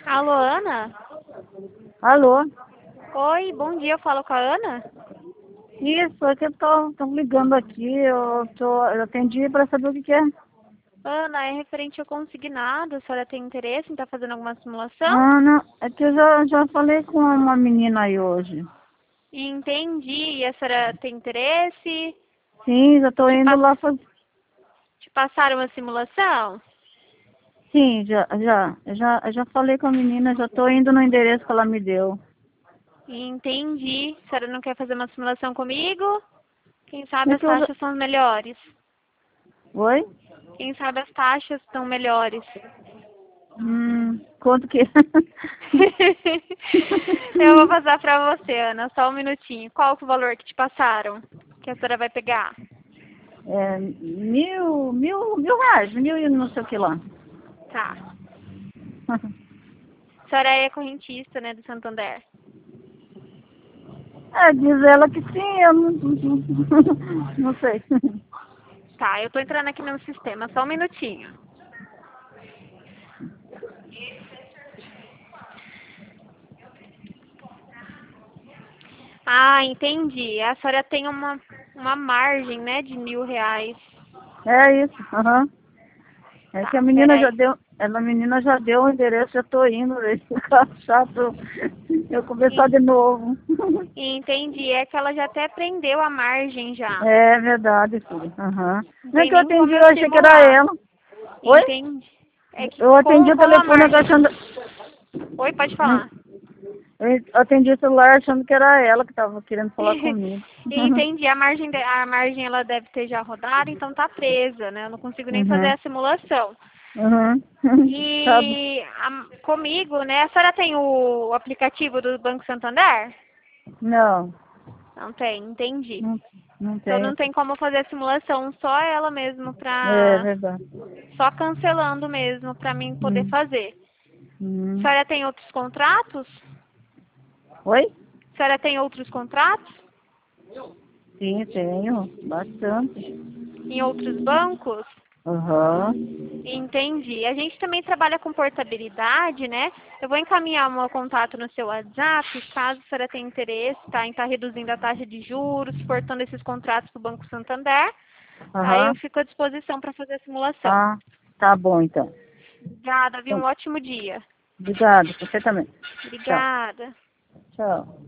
Alô, Ana? Alô? Oi, bom dia, eu falo com a Ana? Isso, é que eu tô ligando aqui, eu atendi para saber o que é. Ana, é referente ao consignado, a senhora tem interesse em estar fazendo alguma simulação? Ana, é que eu já falei com uma menina aí hoje. Entendi, e a senhora tem interesse? Sim, já tô Te, indo pass... lá fazer. Te passaram a simulação? Sim, eu já falei com a menina, já tô indo no endereço que ela me deu. Entendi. A senhora não quer fazer uma simulação comigo? Quem sabe É as que eu já... taxas são melhores. Oi? Quem sabe as taxas estão melhores. Quanto que é? Eu vou passar pra você, Ana, só um minutinho. Qual que é o valor que te passaram? Que a senhora vai pegar? É, mil reais, mil e não sei o que lá. Tá. A senhora é correntista, né, do Santander. É, diz ela que sim, eu não sei. Tá, eu tô entrando aqui no sistema, só um minutinho. Ah, entendi. A senhora tem uma margem, né, de R$ 1.000. É isso, aham. É que Tá, peraí. a menina já deu o endereço, já tô indo, vai ficar chato eu começar En- de novo. Entendi, é que ela já até prendeu a margem já. É verdade, filho. Aham. Não Não é tem que eu nem atendi, como eu eu achei que era simular. ela. Oi? Entendi. É que Eu atendi o com a telefone margem... achando. Oi, pode Não, falar. eu atendi o celular achando que era ela que tava querendo falar comigo. Entendi, a margem ela deve ter já rodado, então tá presa, né? Eu não consigo nem fazer Uhum. a simulação. Uhum. Tá bom. E comigo, né? A senhora tem o aplicativo do Banco Santander? Não, Não tem, entendi. não, não Então tem. não tem como fazer a simulação, só ela mesmo É pra. verdade. Só cancelando mesmo pra mim poder Hum. fazer. A Hum. senhora tem outros contratos? Oi? A senhora tem outros contratos? Sim, tenho. Bastante. Em outros bancos? Aham. Entendi. A gente também trabalha com portabilidade, né? Eu vou encaminhar o meu contato no seu WhatsApp, caso a senhora tenha interesse, tá, em estar reduzindo a taxa de juros, exportando esses contratos para o Banco Santander. Aí eu Aham. fico à disposição para fazer a simulação. Ah, tá bom então. Obrigada, viu? Um Então, ótimo dia. obrigado, você também. Tchau. Obrigada. Tchau.